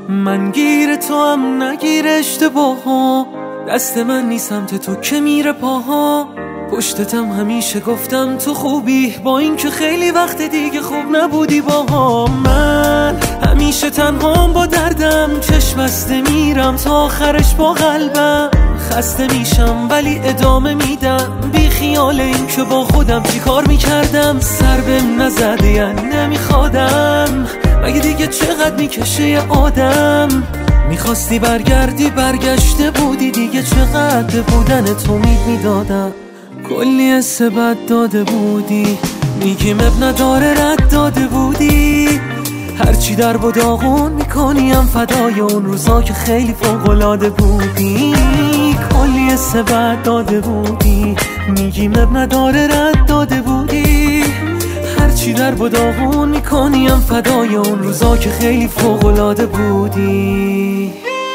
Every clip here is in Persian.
من گیر تو هم نگیر اشتباها، دست من نیست سمت تو که میره پاها. پشتتم همیشه گفتم تو خوبی، با این که خیلی وقت دیگه خوب نبودی باها. من همیشه تنهام با دردم، چشم بسته میرم تا آخرش با قلبم. خسته میشم ولی ادامه میدم، بی خیال این که با خودم چی کار میکردم. سر بهم نزده یعنی نمیخوادم، مگه دیگه چقدر میکشه یه آدم. میخواستی برگردی برگشته بودی، دیگه چقدر بودن تو میدادم. کلی حس بد داده بودی، میگیم اب نداره رد داده بودی. هرچی در و داغون میکنیم فدای اون روزا که خیلی فوق‌العاده بودی. کلی حس بد داده بودی، میگیم اب نداره رد داده بودی. هرچی در و داغون میکنیم فدای اون روزا که خیلی فوق‌العاده بودی.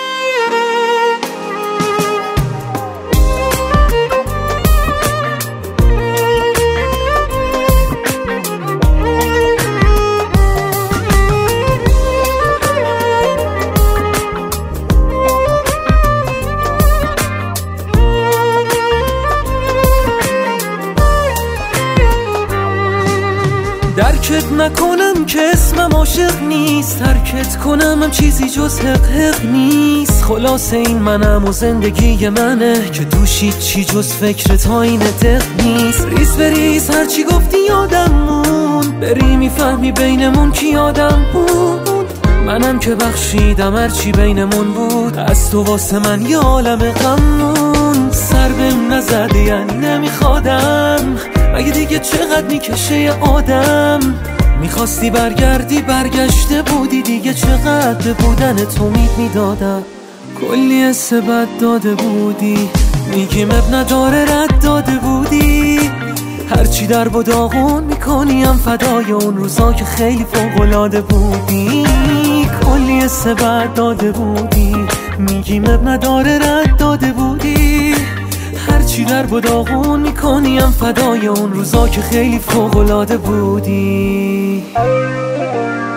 درکت نکنم که اسمم عاشق نیست، ترکت کنم هم چیزی جز حق نیست. خلاصه این منم و زندگی منه که دوشید چی جز فکرت ها این دق نیست. ریز بریز هرچی گفتی یادم مون، بری میفهمی بینمون کی آدم بود. منم که بخشیدم هرچی بینمون بود، از تو واسه من یه عالم غمون. سر بهم نزده یعنی نمیخوادم، مگه دیگه چقدر میکشه یه آدم. میخواستی برگردی برگشته بودی، دیگه چقدر بودن تو میدادم. کلی حس بد داده بودی، میگیم اب نداره رد داده بودی. هرچی در و داغون میکنیم فدای اون روزا که خیلی فوق‌العاده بودی. کلی حس بد داده بودی، میگیم اب نداره رد داده بودی. هرچی در و داغون میکنیم فدای اون روزا که خیلی فوق‌العاده بودی.